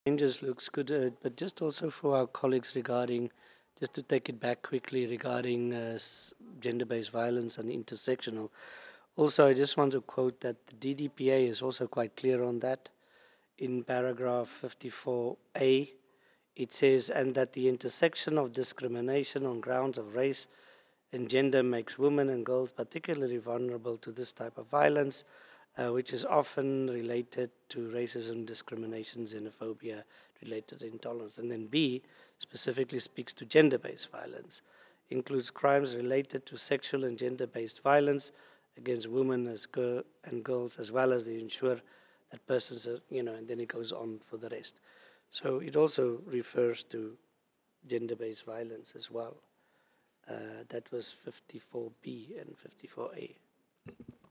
Changes looks good, but just also for our colleagues regarding, just to take it back quickly regarding gender-based violence and intersectional. Also, I just want to quote that the DDPA is also quite clear on that. In paragraph 54A, it says, and that the intersection of discrimination on grounds of race and gender makes women and girls particularly vulnerable to this type of violence, which is often related to racism, discrimination, xenophobia, related intolerance. And then B specifically speaks to gender based violence, includes crimes related to sexual and gender based violence against women and girls, as well as to ensure that persons are, and then it goes on for the rest. So it also refers to gender based violence as well. That was 54B and 54A.